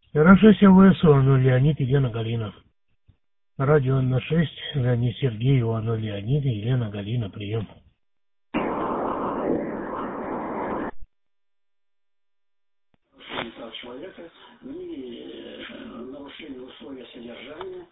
Хорошо себя ВСУ, Леонид и Елена Галина. Радио на 6, Леонид Сергей, Ивану Леонид и Елена Галина, прием. Человека и нарушение условия содержания.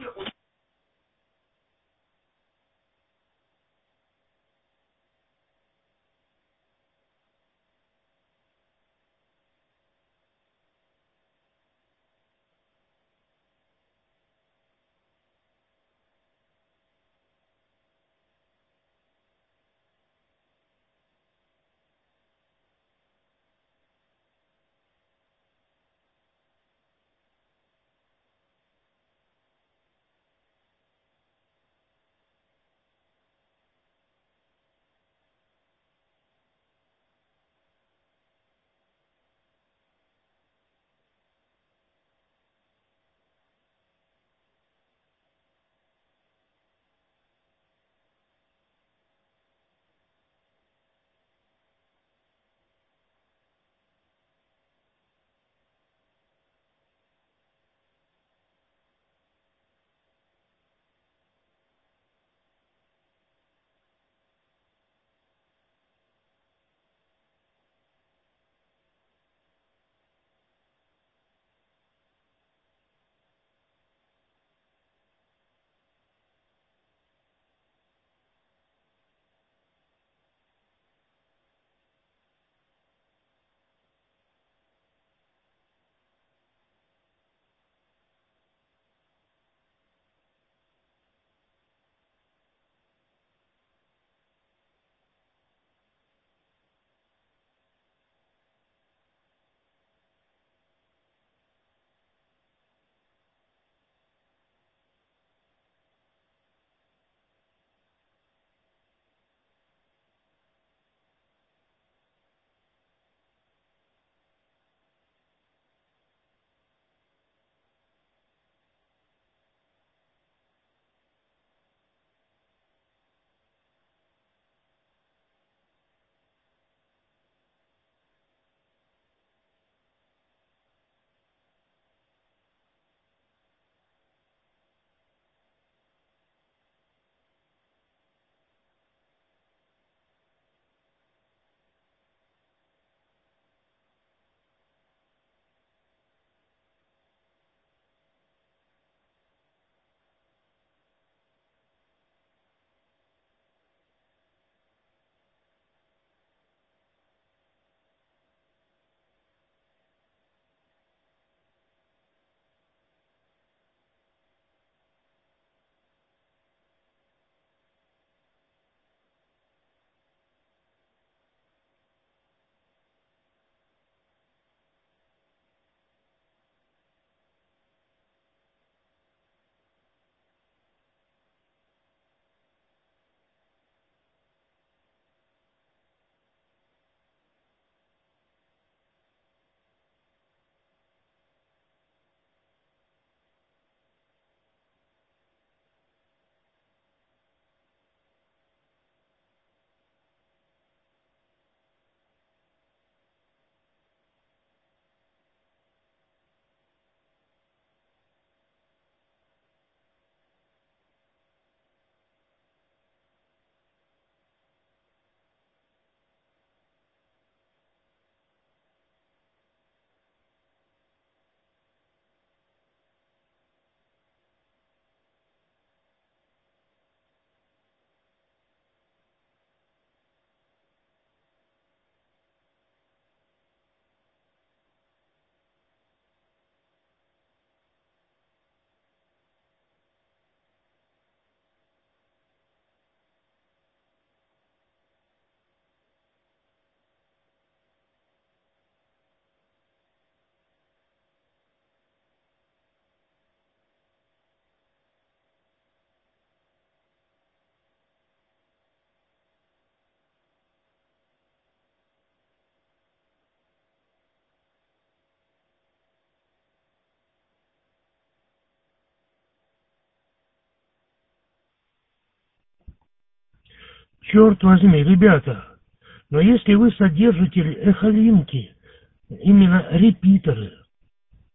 Черт возьми, ребята, но если вы содержите эхолинки, именно репитеры,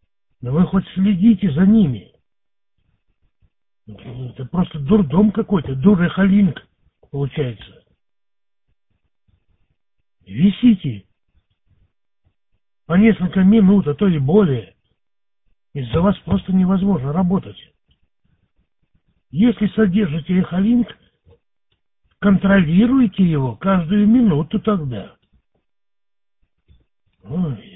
Но вы хоть следите за ними. Это просто дурдом какой-то, дурехалинг получается. Висите по несколько минут, а то и более. Из-за вас просто невозможно работать. Если содержите эхолинк, контролируйте его каждую минуту тогда. Ой.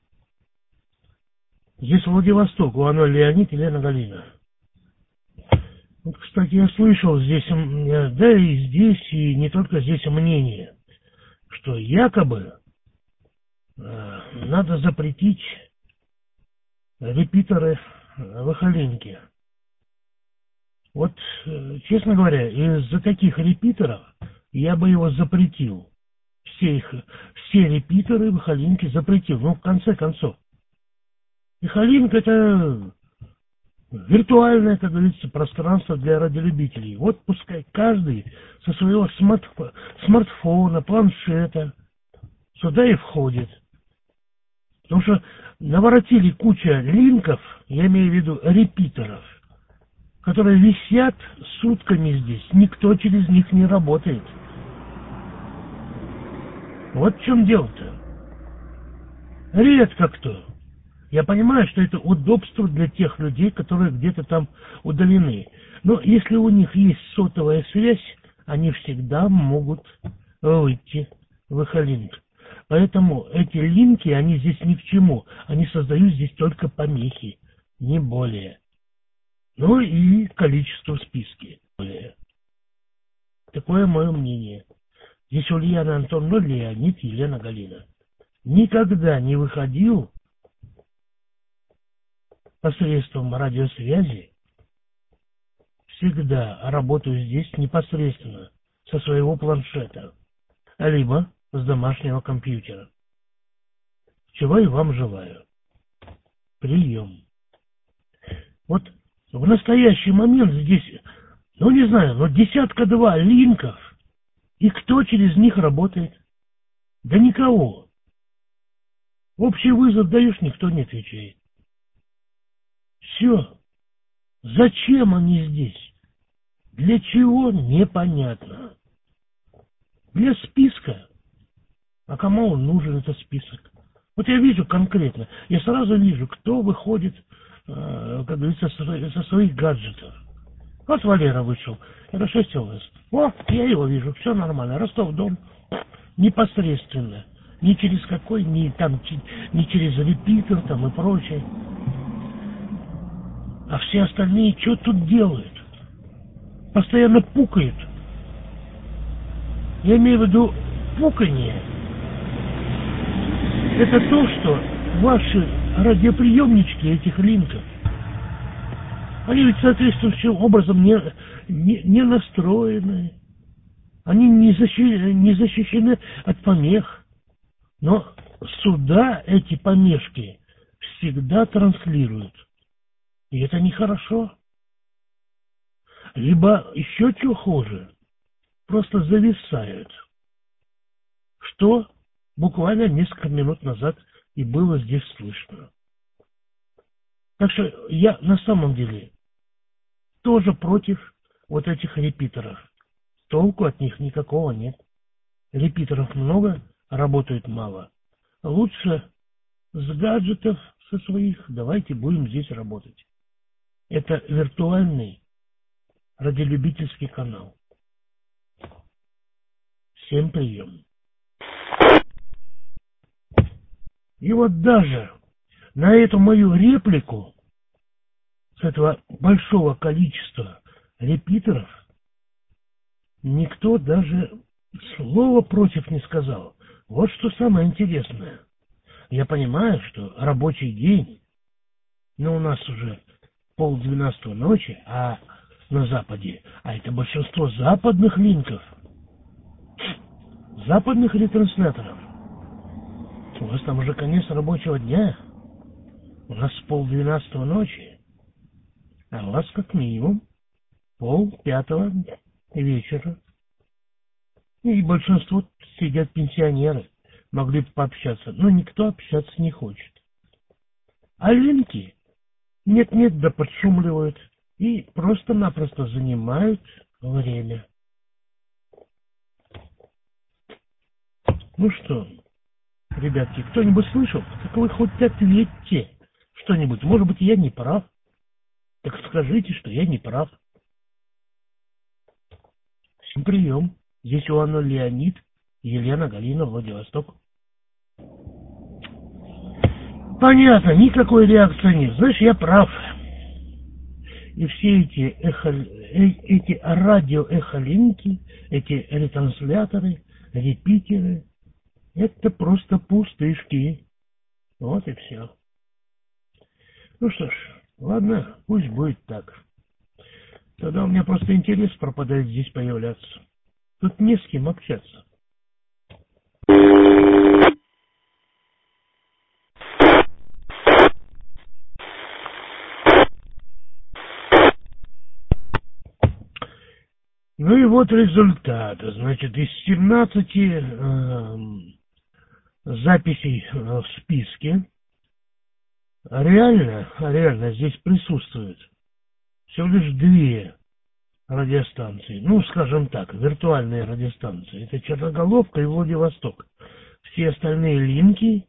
Здесь Владивосток, у Анны Леонид и Лена Галина. Вот, кстати, я слышал здесь, да и здесь, и не только здесь мнение, что якобы надо запретить репитеры в эхолинке. Вот, честно говоря, из-за таких репитеров я бы его запретил. Все репитеры в эхолинке запретил. Ну, в конце концов. Эхолинк — это виртуальное, как говорится, пространство для радиолюбителей. Вот пускай каждый со своего смартфона, планшета сюда и входит. Потому что наворотили куча линков, я имею в виду репитеров, которые висят сутками здесь. Никто через них не работает. Вот в чем дело-то. Редко кто. Я понимаю, что это удобство для тех людей, которые где-то там удалены. Но если у них есть сотовая связь, они всегда могут выйти в эхолинк. Поэтому эти линки, они здесь ни к чему. Они создают здесь только помехи, не более. Ну и количество в списке. Такое мое мнение. Здесь Ульяна Антоновна, Леонид, Елена Галина. Никогда не выходил посредством радиосвязи. Всегда работаю здесь непосредственно со своего планшета, либо с домашнего компьютера. Чего и вам желаю. Прием. Вот в настоящий момент здесь, ну не знаю, но десятка-два линков, и кто через них работает? Да никого. Общий вызов даешь, никто не отвечает. Все. Зачем они здесь? Для чего? Непонятно. Для списка. А кому он нужен, этот список? Вот я вижу конкретно, я сразу вижу, кто выходит, как говорится, со своих гаджетов. Вот Валера вышел, это 6 ЛС. О, я его вижу, все нормально. Ростов-Дон непосредственно. Ни через какой, ни через репитер там и прочее. А все остальные что тут делают? Постоянно пукают. Я имею в виду пуканье. Это то, что ваши радиоприемнички этих линков, они ведь соответствующим образом не настроены. Они не защищены от помех. Но сюда эти помехи всегда транслируют. И это нехорошо. Либо еще что хуже, просто зависают. Что буквально несколько минут назад и было здесь слышно. Так что я на самом деле тоже против вот этих репитеров. Толку от них никакого нет. Репитеров много, работают мало. Лучше с гаджетов со своих давайте будем здесь работать. Это виртуальный радиолюбительский канал. Всем прием. И вот даже на эту мою реплику с этого большого количества репитеров никто даже слова против не сказал. Вот что самое интересное. Я понимаю, что рабочий день, но у нас уже 11:30 ночи, а на Западе, а это большинство западных линков, западных ретрансляторов. У вас там уже конец рабочего дня. У нас 11:30 ночи. А у вас как минимум 4:30 вечера. И большинство сидят пенсионеры. Могли бы пообщаться. Но никто общаться не хочет. А линки Нет-нет, да подшумливают и просто-напросто занимают время. Ну что, ребятки, кто-нибудь слышал? Так вы хоть ответьте что-нибудь. Может быть, я не прав. Так скажите, что я не прав. Всем прием. Здесь Иван Леонид, Елена, Галина, Владивосток. Понятно, никакой реакции нет. Знаешь, я прав. И все эти радиоэхолинки, эти ретрансляторы, репитеры, это просто пустышки. Вот и все. Ну что ж, ладно, пусть будет так. Тогда у меня просто интерес пропадает здесь появляться. Тут не с кем общаться. Ну и вот результат. Значит, из 17 записей в списке реально здесь присутствует всего лишь 2 радиостанции. Ну, скажем так, виртуальные радиостанции. Это Черноголовка и Владивосток. Все остальные линки,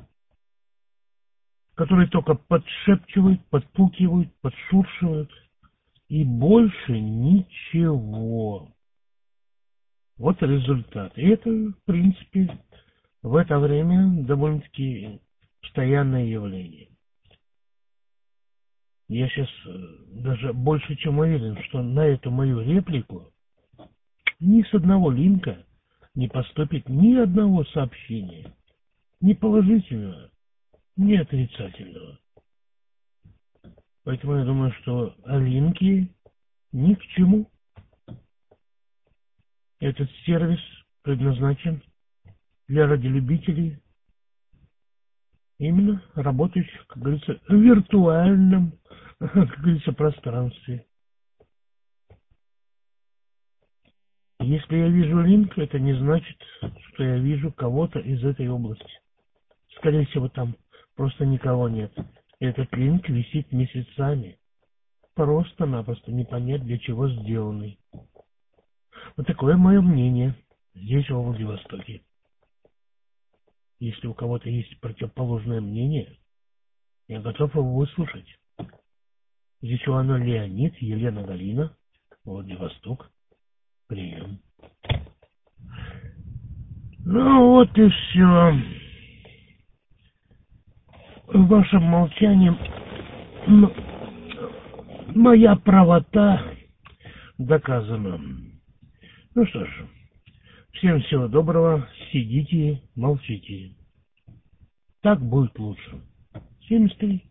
которые только подшепчивают, подпукивают, подшуршивают. И больше ничего. Вот результат. И это, в принципе, в это время довольно-таки постоянное явление. Я сейчас даже больше чем уверен, что на эту мою реплику ни с одного линка не поступит ни одного сообщения. Ни положительного, ни отрицательного. Поэтому я думаю, что линки ни к чему. Этот сервис предназначен для радиолюбителей, именно работающих, как говорится, в виртуальном, как говорится, пространстве. Если я вижу линк, это не значит, что я вижу кого-то из этой области. Скорее всего, там просто никого нет. Этот линк висит месяцами. Просто-напросто не понять, для чего сделанный. Вот такое мое мнение здесь, во Владивостоке. Если у кого-то есть противоположное мнение, я готов его выслушать. Здесь у Анны Леонид, Елена, Галина, Владивосток. Прием. Ну вот и все. Вашим молчанием моя правота доказана. Ну что ж, всем всего доброго, сидите, молчите. Так будет лучше. 73.